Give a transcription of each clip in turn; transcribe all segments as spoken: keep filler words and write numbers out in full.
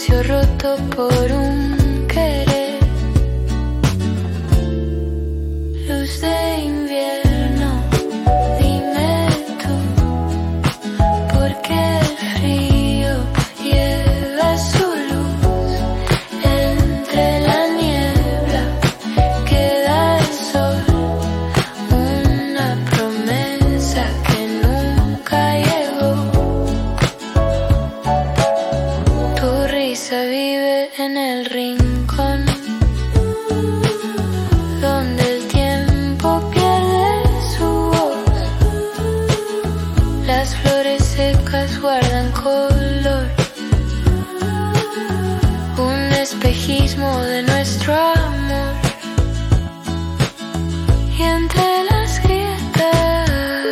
silencio roto por un querer. Luz de invierno, dime tú, ¿por qué el frío lleva su luz? Entre la niebla queda el sol, una promesa que nunca llegó. Tu risa vive en el rincón donde el tiempo pierde su voz. Las flores secas guardan color, un espejismo de nuestro amor. Y entre las grietas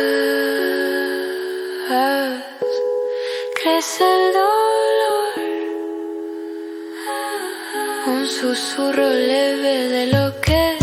crece el dolor, un susurro leve de lo que